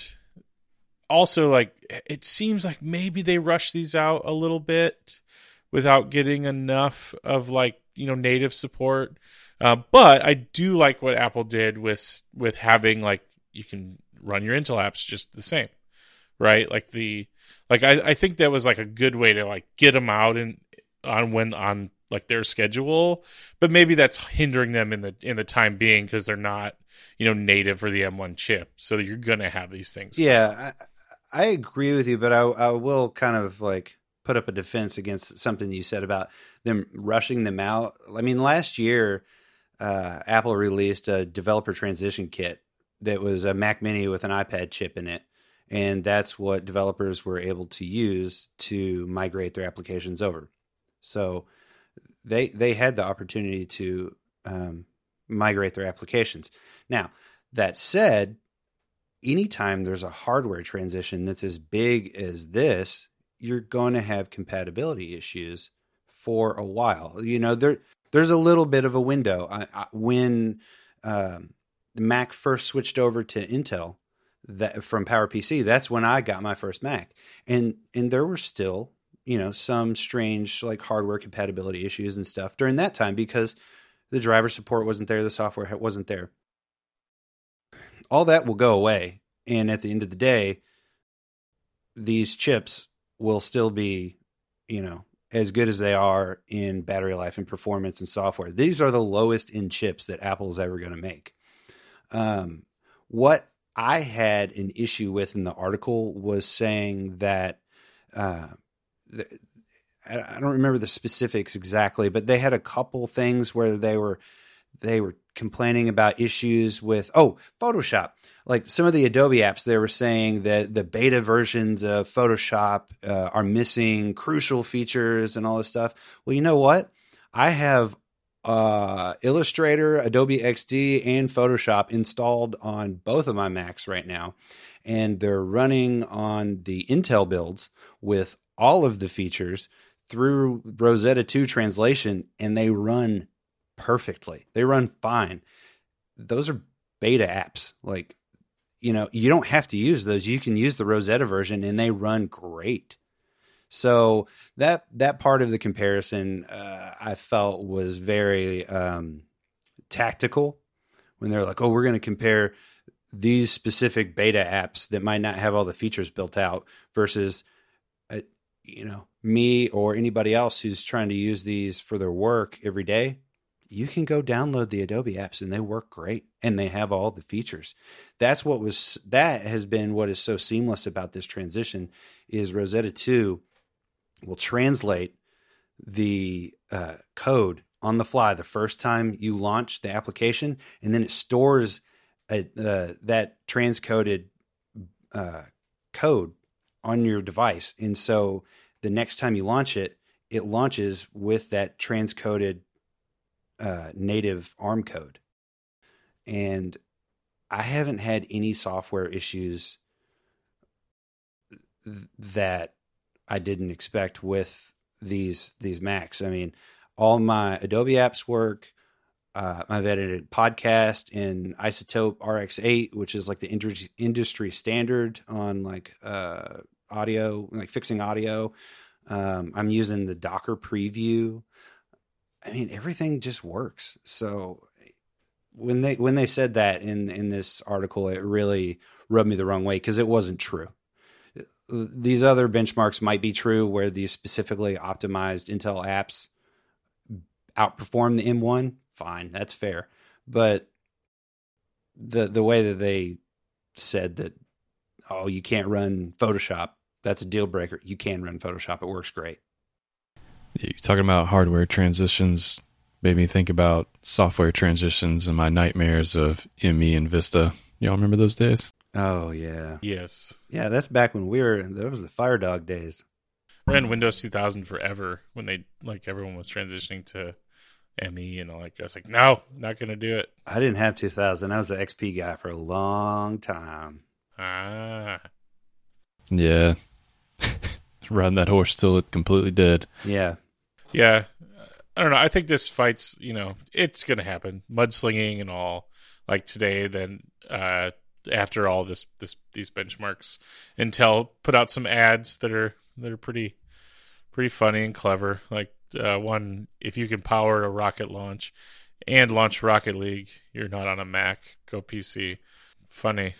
S1: also, like, it seems like maybe they rushed these out a little bit without getting enough of, like, you know, native support. Uh, but I do like what Apple did with, with having, like, you can run your Intel apps just the same, right? Like the, like, I, I think that was like a good way to like get them out and on when on like their schedule, but maybe that's hindering them in the, in the time being, because they're not, you know, native for the M one chip. So you're going to have these things.
S2: Yeah, I, I agree with you, but I, I will kind of like put up a defense against something you said about them rushing them out. I mean, last year, uh, Apple released a developer transition kit that was a Mac Mini with an iPad chip in it. And that's what developers were able to use to migrate their applications over. So they they had the opportunity to um, migrate their applications. Now, that said, anytime there's a hardware transition that's as big as this, you're going to have compatibility issues for a while. You know, there there's a little bit of a window. I, I, when um, Mac first switched over to Intel, that from PowerPC, that's when I got my first Mac, and and there were still, you know, some strange like hardware compatibility issues and stuff during that time because the driver support wasn't there, the software wasn't there. All that will go away, and at the end of the day, these chips will still be, you know, as good as they are in battery life and performance and software. These are the lowest end chips that Apple is ever going to make. Um, what I had an issue with in the article was saying that uh, the, I don't remember the specifics exactly, but they had a couple things where they were they were complaining about issues with oh Photoshop. Like some of the Adobe apps, they were saying that the beta versions of Photoshop uh, are missing crucial features and all this stuff. Well, you know what? I have uh, Illustrator, Adobe X D, and Photoshop installed on both of my Macs right now. And they're running on the Intel builds with all of the features through Rosetta two translation, and they run perfectly. They run fine. Those are beta apps. Like, you know, you don't have to use those. You can use the Rosetta version and they run great. So that, that part of the comparison, uh, I felt was very um, tactical when they're like, oh, we're going to compare these specific beta apps that might not have all the features built out versus, uh, you know, me or anybody else who's trying to use these for their work every day. You can go download the Adobe apps and they work great and they have all the features. That's what was, that has been what is so seamless about this transition is Rosetta two will translate the uh, code on the fly the first time you launch the application, and then it stores a, uh, that transcoded uh, code on your device. And so the next time you launch it, it launches with that transcoded Uh, native ARM code. And I haven't had any software issues th- that I didn't expect with these these Macs. I mean, all my Adobe apps work. Uh, I've edited podcast in Isotope R X eight, which is like the industry industry standard on like uh, audio, like fixing audio. Um, I'm using the Docker preview. I mean, everything just works. So when they when they said that in in this article, it really rubbed me the wrong way because it wasn't true. These other benchmarks might be true where these specifically optimized Intel apps outperform the M one. Fine, that's fair. But the the way that they said that, oh, you can't run Photoshop, that's a deal breaker. You can run Photoshop. It works great.
S3: You're talking about hardware transitions made me think about software transitions and my nightmares of M E and Vista. Y'all remember those days?
S2: Oh, yeah.
S1: Yes.
S2: Yeah, that's back when we were, that was the Firedog days.
S1: Ran Windows two thousand forever when they, like, everyone was transitioning to M E and all that. I was like, no, not going to do it.
S2: I didn't have two thousand. I was an X P guy for a long time.
S1: Ah.
S3: Yeah. Riding that horse till it completely dead.
S2: Yeah.
S1: Yeah. I don't know. I think this fight's, you know, it's going to happen. Mudslinging and all. Like today, then uh, after all this, this these benchmarks, Intel put out some ads that are that are pretty pretty funny and clever. Like uh, one, if you can power a rocket launch and launch Rocket League, you're not on a Mac. Go P C. Funny,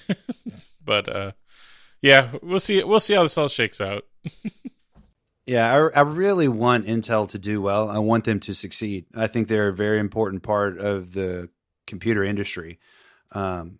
S1: but uh, yeah, we'll see. We'll see how this all shakes out.
S2: Yeah, I, I really want Intel to do well. I want them to succeed. I think they're a very important part of the computer industry. Um,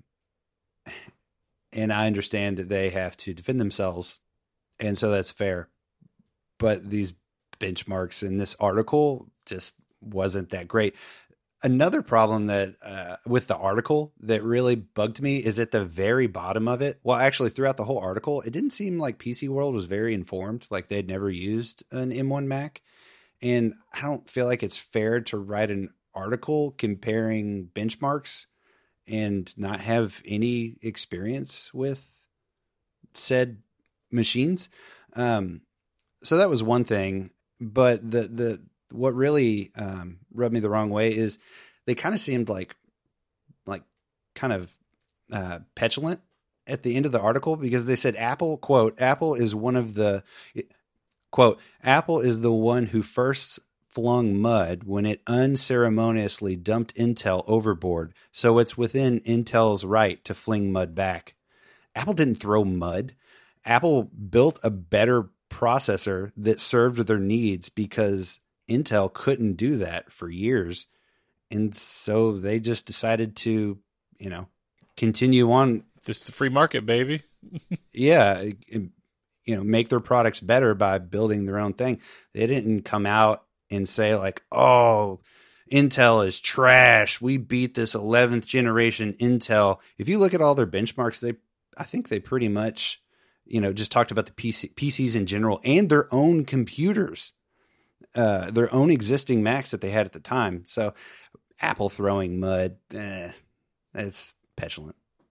S2: and I understand that they have to defend themselves, and so that's fair. But these benchmarks in this article just wasn't that great. Another problem that uh, with the article that really bugged me is at the very bottom of it. Well, actually, throughout the whole article, it didn't seem like P C World was very informed, like they'd never used an M one Mac. And I don't feel like it's fair to write an article comparing benchmarks and not have any experience with said machines. Um, so that was one thing. But the the what really um, rubbed me the wrong way is they kind of seemed like like kind of uh, petulant at the end of the article because they said Apple, quote, Apple is one of the, quote, Apple is the one who first flung mud when it unceremoniously dumped Intel overboard. So it's within Intel's right to fling mud back. Apple didn't throw mud. Apple built a better processor that served their needs because Intel couldn't do that for years. And so they just decided to, you know, continue on.
S1: This is the free market, baby.
S2: yeah. You know, make their products better by building their own thing. They didn't come out and say like, oh, Intel is trash. We beat this eleventh generation Intel. If you look at all their benchmarks, they, I think they pretty much, you know, just talked about the P C, P Cs in general and their own computers. Uh, their own existing Macs that they had at the time. So Apple throwing mud, eh, it's petulant.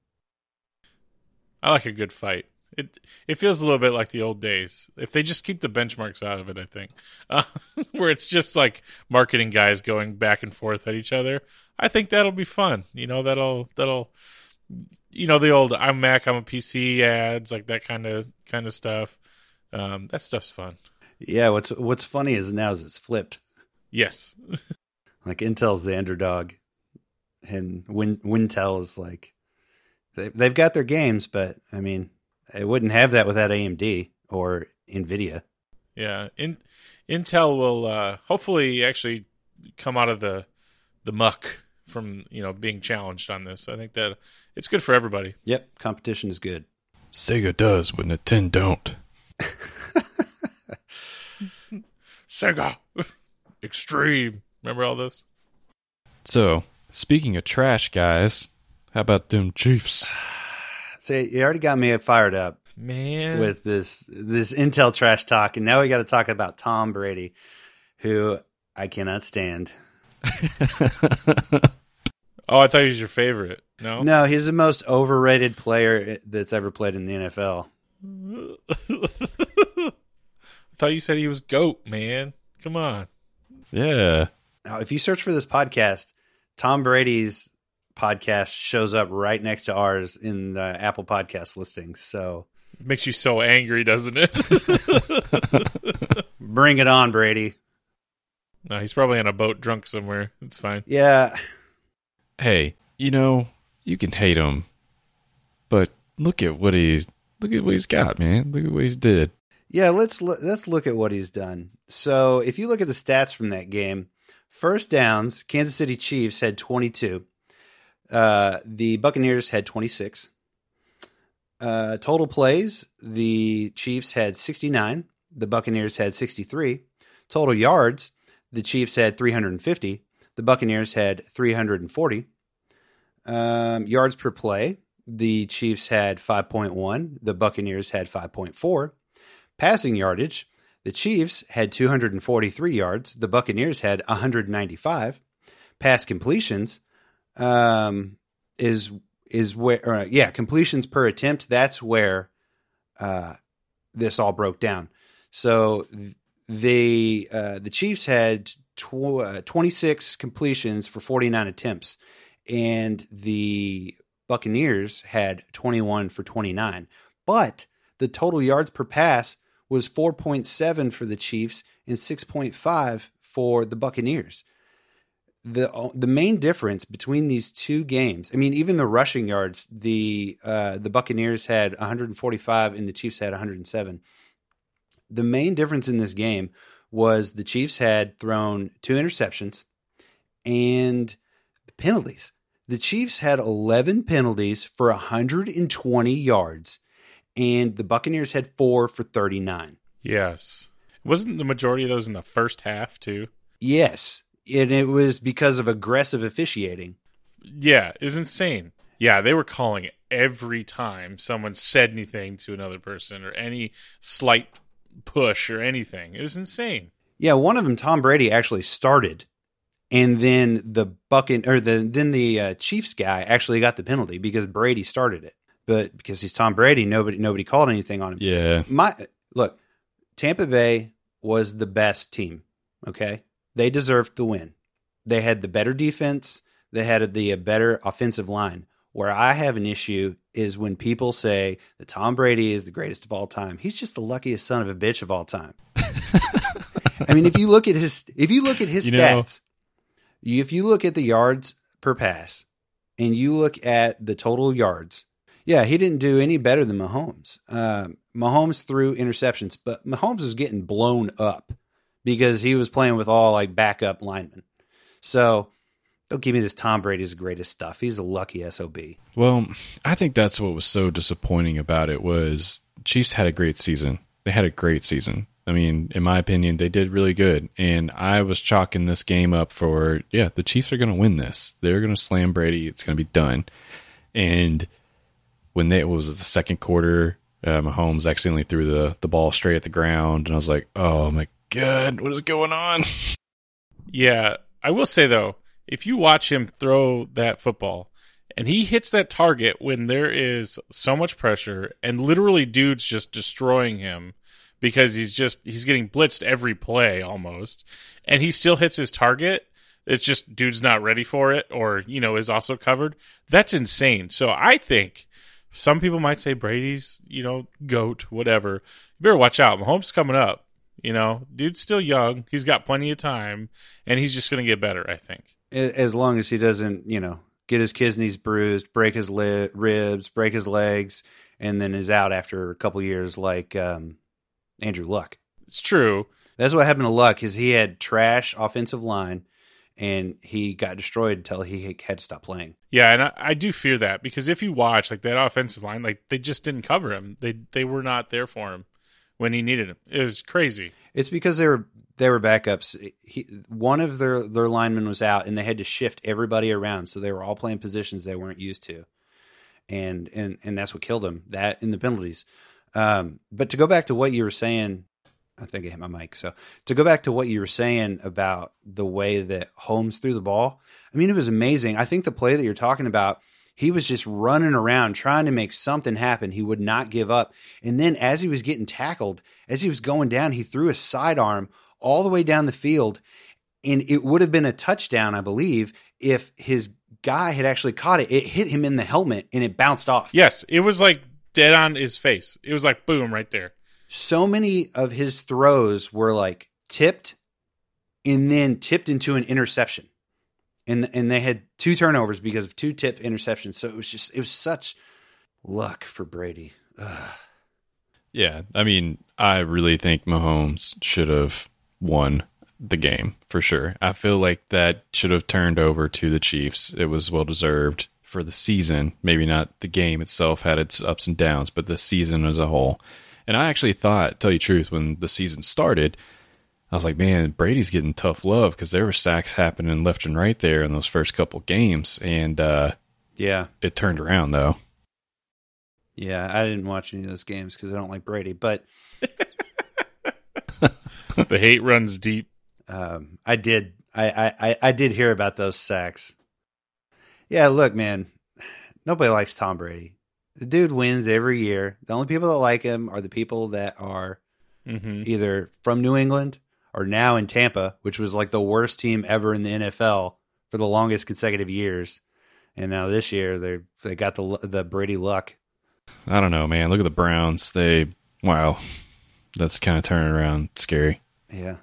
S1: I like a good fight. It it feels a little bit like the old days. If they just keep the benchmarks out of it, I think, uh, where it's just like marketing guys going back and forth at each other. I think that'll be fun. You know, that'll that'll, you know, the old I'm Mac, I'm a P C ads, like that kind of kind of stuff. Um, that stuff's fun.
S2: Yeah, what's what's funny is now is it's flipped.
S1: Yes.
S2: Like Intel's the underdog, and Win Wintel is like they they've got their games, but I mean, they wouldn't have that without A M D or Nvidia.
S1: Yeah, In, Intel will uh, hopefully actually come out of the the muck from, you know, being challenged on this. I think that it's good for everybody.
S2: Yep, competition is good.
S3: Sega does what Nintendo don't.
S1: Sega Extreme. Remember all this?
S3: So, speaking of trash, guys, how about them Chiefs?
S2: See, you already got me fired up,
S1: man,
S2: with this this Intel trash talk, and now we got to talk about Tom Brady, who I cannot stand.
S1: Oh, I thought he was your favorite. No,
S2: no, he's the most overrated player that's ever played in the N F L.
S1: I thought you said he was GOAT, man. Come on.
S3: Yeah.
S2: Now, if you search for this podcast, Tom Brady's podcast shows up right next to ours in the Apple Podcast listings. So
S1: it makes you so angry, doesn't it?
S2: Bring it on, Brady.
S1: No, he's probably on a boat drunk somewhere. It's fine.
S2: Yeah.
S3: Hey, you know, you can hate him, but look at what he's look at what he's got, man. Look at what he's did.
S2: Yeah, let's lo- let's look at what he's done. So, if you look at the stats from that game, first downs, Kansas City Chiefs had twenty-two. Uh, the Buccaneers had twenty-six. Uh, total plays, the Chiefs had sixty-nine. The Buccaneers had sixty-three. Total yards, the Chiefs had three hundred fifty. The Buccaneers had three hundred forty. Um, yards per play, the Chiefs had five point one. The Buccaneers had five point four. Passing yardage, the Chiefs had two hundred forty-three yards. The Buccaneers had one hundred ninety-five. Pass completions um, is is where uh, yeah completions per attempt. That's where uh, this all broke down. So the uh, the Chiefs had tw- uh, twenty-six completions for forty-nine attempts, and the Buccaneers had twenty-one for twenty-nine. But the total yards per pass was four point seven for the Chiefs and six point five for the Buccaneers. The the main difference between these two games, I mean, even the rushing yards, the uh, the Buccaneers had one hundred forty-five and the Chiefs had one hundred seven. The main difference in this game was the Chiefs had thrown two interceptions and penalties. The Chiefs had eleven penalties for one hundred twenty yards, and the Buccaneers had four for thirty-nine.
S1: Yes. Wasn't the majority of those in the first half, too?
S2: Yes, and it was because of aggressive officiating.
S1: Yeah, it was insane. Yeah, they were calling every time someone said anything to another person or any slight push or anything. It was insane.
S2: Yeah, one of them, Tom Brady, actually started, and then the Buccan or the then the uh, Chiefs guy actually got the penalty because Brady started it. But because he's Tom Brady, nobody nobody called anything on him.
S3: Yeah.
S2: My look, Tampa Bay was the best team. Okay, they deserved the win. They had the better defense. They had the better offensive line. Where I have an issue is when people say that Tom Brady is the greatest of all time. He's just the luckiest son of a bitch of all time. I mean, if you look at his if you look at his
S3: You know-
S2: stats, you, if you look at the yards per pass, and you look at the total yards, yeah, he didn't do any better than Mahomes. Uh, Mahomes threw interceptions, but Mahomes was getting blown up because he was playing with all like backup linemen. So don't give me this Tom Brady's the greatest stuff. He's a lucky S O B.
S3: Well, I think that's what was so disappointing about it was Chiefs had a great season. They had a great season. I mean, in my opinion, they did really good. And I was chalking this game up for, yeah, the Chiefs are going to win this. They're going to slam Brady. It's going to be done. And when they, what was it, the second quarter, uh, Mahomes accidentally threw the, the ball straight at the ground. And I was like, oh, my God, what is going on?
S1: Yeah, I will say, though, if you watch him throw that football and he hits that target when there is so much pressure and literally dudes just destroying him because he's just he's getting blitzed every play almost, and he still hits his target, it's just dude's not ready for it or, you know, is also covered. That's insane. So I think some people might say Brady's, you know, GOAT, whatever. You better watch out. Mahomes coming up. You know, dude's still young. He's got plenty of time, and he's just going to get better, I think.
S2: As long as he doesn't, you know, get his kidneys bruised, break his li- ribs, break his legs, and then is out after a couple years like um, Andrew Luck.
S1: It's true.
S2: That's what happened to Luck is he had trash offensive line, and he got destroyed until he had to stop playing.
S1: Yeah, and I, I do fear that because if you watch, like, that offensive line, like, they just didn't cover him. They they were not there for him when he needed him. It was crazy.
S2: It's because they were they were backups. He, one of their, their linemen was out, and they had to shift everybody around, so they were all playing positions they weren't used to, and and and that's what killed them. That in the penalties. Um, but to go back to what you were saying, I think I hit my mic. So to go back to what you were saying about the way that Holmes threw the ball, I mean, it was amazing. I think the play that you're talking about, he was just running around trying to make something happen. He would not give up. And then as he was getting tackled, as he was going down, he threw a sidearm all the way down the field. And it would have been a touchdown, I believe, if his guy had actually caught it. It hit him in the helmet and it bounced off.
S1: Yes, it was like dead on his face. It was like boom right there.
S2: so many of his throws were like tipped and then tipped into an interception. And and they had two turnovers because of two tipped interceptions. So it was just, it was such luck for Brady. Ugh.
S3: Yeah, I mean, I really think Mahomes should have won the game for sure. I feel like that should have turned over to the Chiefs. It was well deserved for the season. Maybe not the game itself had its ups and downs, but the season as a whole. And I actually thought, tell you the truth, when the season started, I was like, man, Brady's getting tough love because there were sacks happening left and right there in those first couple games. And uh,
S2: yeah,
S3: it turned around, though.
S2: Yeah, I didn't watch any of those games because I don't like Brady. But
S1: the hate runs deep.
S2: Um, I did. I, I, I did hear about those sacks. Yeah, look, man, nobody likes Tom Brady. The dude wins every year. The only people that like him are the people that are mm-hmm. either from New England or now in Tampa, which was like the worst team ever in the N F L for the longest consecutive years. And now this year they they got the the Brady luck.
S3: I don't know, man. Look at the Browns. They wow, that's kind of turning around. Scary.
S2: Yeah.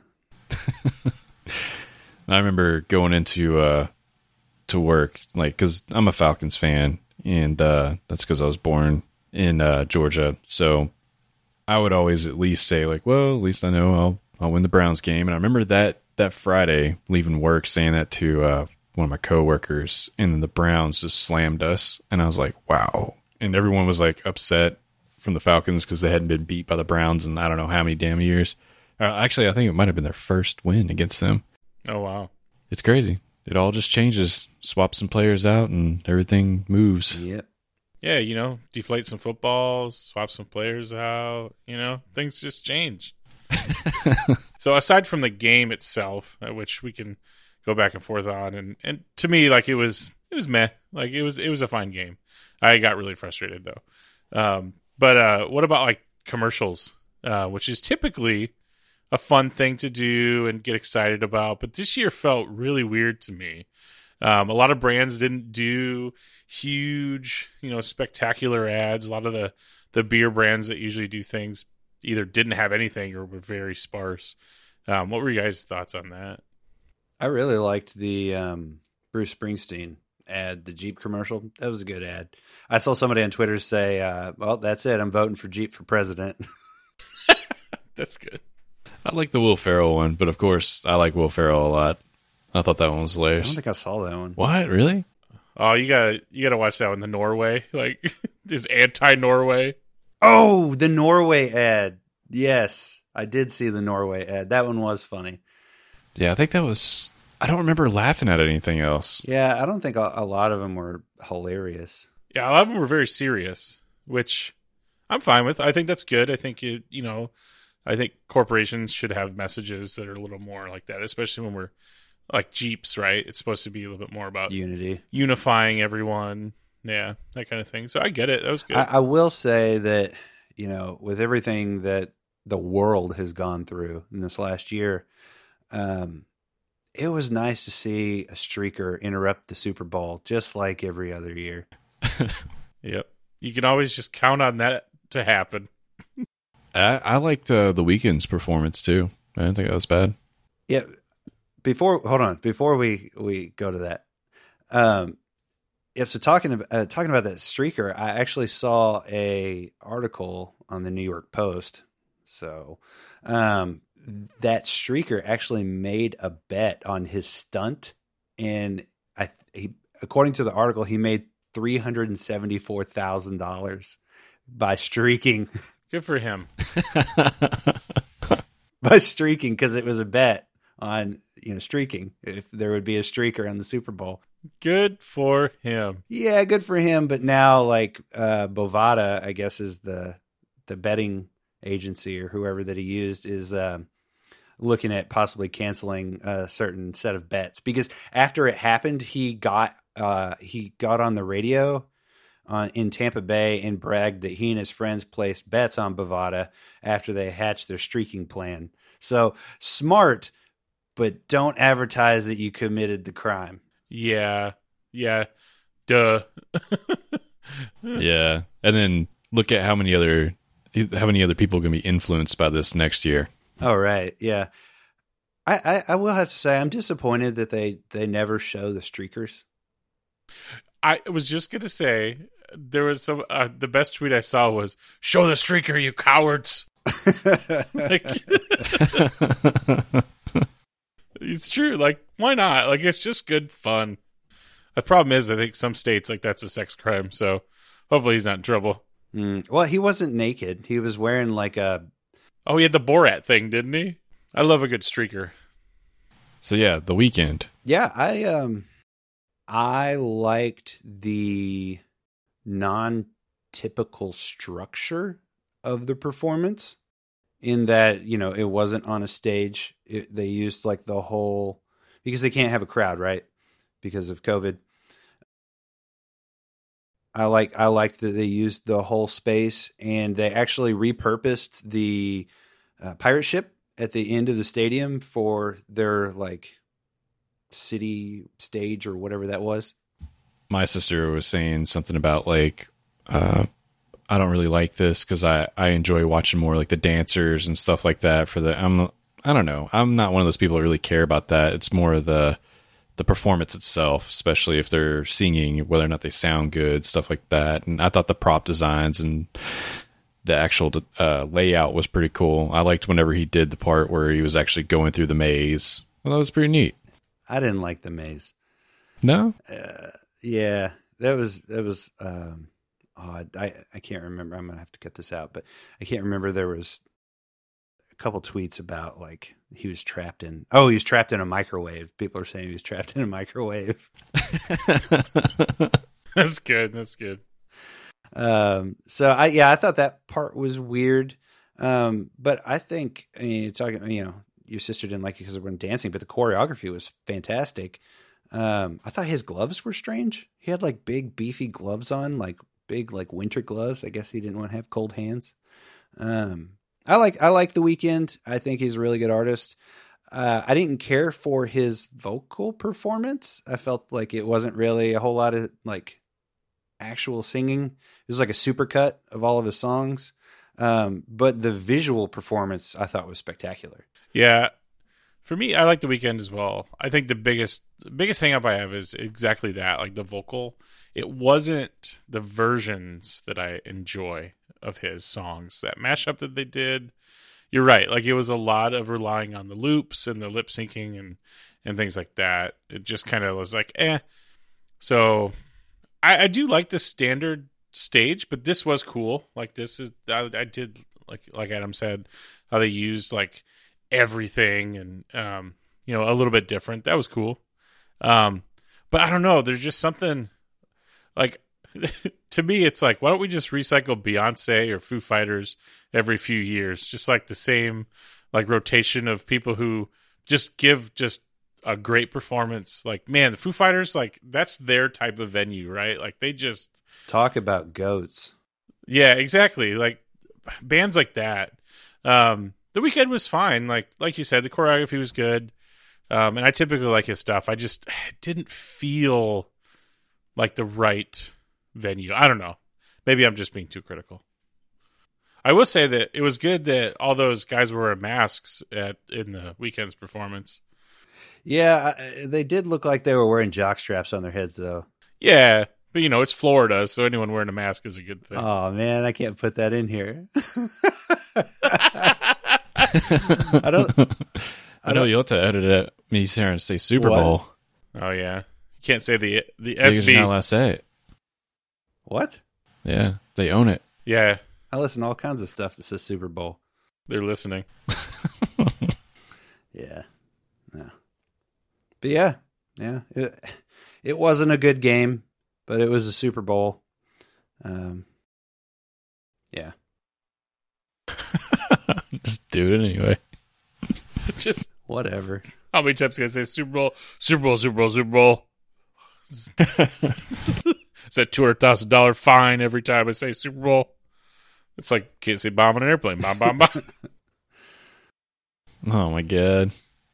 S3: I remember going into uh to work, like, because I'm a Falcons fan, and uh, that's because I was born in uh, Georgia. So I would always at least say, like, well, at least I know I'll I'll win the Browns game. And I remember that that Friday leaving work saying that to uh, one of my coworkers, and then the Browns just slammed us, and I was like, wow. And everyone was like upset from the Falcons because they hadn't been beat by the Browns in I don't know how many damn years. Uh, actually, I think it might have been their first win against them.
S1: Oh, wow.
S3: It's crazy. It all just changes. Swap some players out and everything moves.
S2: Yep.
S1: Yeah, you know, deflate some footballs, swap some players out, you know, things just change. So aside from the game itself, uh, which we can go back and forth on, and, and to me, like, it was it was meh. Like, it was it was a fine game. I got really frustrated, though. Um, but uh, what about, like, commercials, uh, which is typically a fun thing to do and get excited about, but this year felt really weird to me. Um, a lot of brands didn't do huge, you know, spectacular ads. A lot of the, the beer brands that usually do things either didn't have anything or were very sparse. Um, what were you guys' thoughts on that?
S2: I really liked the um, Bruce Springsteen ad, the Jeep commercial. That was a good ad. I saw somebody on Twitter say, uh, well, that's it. I'm voting for Jeep for president.
S1: That's good.
S3: I like the Will Ferrell one, but of course, I like Will Ferrell a lot. I thought that one was
S2: I
S3: hilarious.
S2: don't think I saw that one.
S3: What? Really?
S1: Oh, you gotta you gotta watch that one. The Norway, like this anti-Norway.
S2: Oh, the Norway ad. Yes, I did see the Norway ad. That one was funny.
S3: Yeah, I think that was. I don't remember laughing at anything else.
S2: Yeah, I don't think a, a lot of them were hilarious.
S1: Yeah, a lot of them were very serious, which I'm fine with. I think that's good. I think it, you know. I think corporations should have messages that are a little more like that, especially when we're like Jeeps, right? It's supposed to be a little bit more about
S2: unity,
S1: unifying everyone. Yeah, that kind of thing. So I get it. That was good.
S2: I, I will say that, you know, with everything that the world has gone through in this last year, um, it was nice to see a streaker interrupt the Super Bowl just like every other year.
S1: Yep. You can always just count on that to happen.
S3: I, I liked uh, the Weeknd's performance too. I didn't think that was bad.
S2: Yeah. Before, hold on. Before we, we go to that, um, yeah. So talking about uh, talking about that streaker, I actually saw a article on the New York Post. So, um, that streaker actually made a bet on his stunt, and I he according to the article, he made three hundred and seventy four thousand dollars by streaking.
S1: Good for him.
S2: By streaking, because it was a bet on, you know, streaking, if there would be a streaker in the Super Bowl.
S1: Good for him.
S2: Yeah, good for him. But now, like, uh, Bovada, I guess, is the the betting agency or whoever that he used, is uh, looking at possibly canceling a certain set of bets. Because after it happened, he got uh, he got on the radio on in Tampa Bay and bragged that he and his friends placed bets on Bovada after they hatched their streaking plan. So smart, but don't advertise that you committed the crime.
S1: Yeah. Yeah. Duh.
S3: Yeah. And then look at how many other how many other people are going to be influenced by this next year?
S2: Oh, right. Yeah. I, I, I will have to say I'm disappointed that they, they never show the streakers.
S1: I was just going to say, there was some, uh, the best tweet I saw was, show the streaker, you cowards. Like, it's true. Like, why not? Like, it's just good fun. The problem is, I think some states, like, that's a sex crime. So hopefully he's not in trouble.
S2: Mm. Well, he wasn't naked. He was wearing like a...
S1: Oh, he had the Borat thing, didn't he? I love a good streaker.
S3: So yeah, The Weeknd.
S2: Yeah, I um, I liked the non-typical structure of the performance in that, you know, it wasn't on a stage. It, they used like the whole, because they can't have a crowd, right? Because of COVID. I like I liked that they used the whole space, and they actually repurposed the uh, pirate ship at the end of the stadium for their like city stage or whatever that was.
S3: My sister was saying something about like, uh, I don't really like this because I, I enjoy watching more like the dancers and stuff like that. For the I'm I don't know I'm not one of those people that really care about that. It's more of the the performance itself, especially if they're singing, whether or not they sound good, stuff like that. And I thought the prop designs and the actual uh, layout was pretty cool. I liked whenever he did the part where he was actually going through the maze. Well, that was pretty neat.
S2: I didn't like the maze.
S3: No?
S2: Uh, yeah, that was, that was um, odd. I, I can't remember. I'm going to have to cut this out, but I can't remember. There was a couple tweets about like he was trapped in, oh, he was trapped in a microwave. People are saying he was trapped in a microwave.
S1: That's good. That's good.
S2: Um, so I, yeah, I thought that part was weird. Um, but I think, I mean, it's talking, you know, your sister didn't like it because they weren't dancing, but the choreography was fantastic. Um, I thought his gloves were strange. He had like big beefy gloves on, like big, like winter gloves. I guess he didn't want to have cold hands. Um, I like, I like The Weeknd. I think he's a really good artist. Uh, I didn't care for his vocal performance. I felt like it wasn't really a whole lot of like actual singing. It was like a supercut of all of his songs. Um, but the visual performance I thought was spectacular.
S1: Yeah. For me, I like The Weeknd as well. I think the biggest the biggest hang up I have is exactly that, like the vocal. It wasn't the versions that I enjoy of his songs. That mashup that they did, you're right. Like it was a lot of relying on the loops and the lip syncing and, and things like that. It just kind of was like, eh. So I, I do like the standard stage, but this was cool. Like this is, I, I did like, like Adam said, how they used like everything and, um, you know, a little bit different. That was cool. Um, but I don't know. There's just something like, to me, it's like, why don't we just recycle Beyonce or Foo Fighters every few years? Just like the same, like rotation of people who just give just a great performance. Like, man, the Foo Fighters, like that's their type of venue, right? Like they just
S2: talk about goats.
S1: Yeah, exactly. Like bands like that. Um, The Weeknd was fine. Like, like you said, the choreography was good. Um, and I typically like his stuff. I just didn't feel like the right venue. I don't know. Maybe I'm just being too critical. I will say that it was good that all those guys were wearing masks at in the Weeknd's performance.
S2: Yeah, they did look like they were wearing jock straps on their heads, though.
S1: Yeah, but you know, it's Florida, so anyone wearing a mask is a good thing.
S2: Oh, man, I can't put that in here. I don't...
S3: I know you'll have to edit it. Me here and say Super
S2: What?
S3: Bowl.
S1: Oh, yeah. You can't say the the
S3: Because
S1: S B.
S3: you're not allowed to say it.
S2: What?
S3: Yeah, they own it.
S1: Yeah,
S2: I listen to all kinds of stuff that says Super Bowl.
S1: they're listening.
S2: Yeah. No. But yeah, yeah. It, it wasn't a good game, but it was a Super Bowl. Um, yeah.
S3: Just do it anyway.
S1: Just
S2: Whatever.
S1: how many times can I say Super Bowl, Super Bowl, Super Bowl, Super Bowl? It's a two hundred thousand dollars fine every time I say Super Bowl. It's like, can't say bomb on an airplane. Bomb, bomb, bomb.
S3: Oh, my God.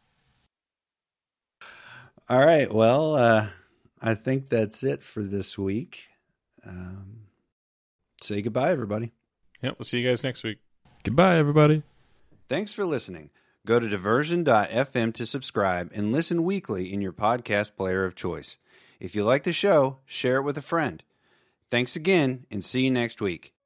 S2: All right. Well, uh, I think that's it for this week. Um, say goodbye, everybody.
S1: Yep, we'll see you guys next week.
S3: Goodbye, everybody.
S2: Thanks for listening. Go to diversion dot f m to subscribe and listen weekly in your podcast player of choice. If you like the show, share it with a friend. Thanks again, and see you next week.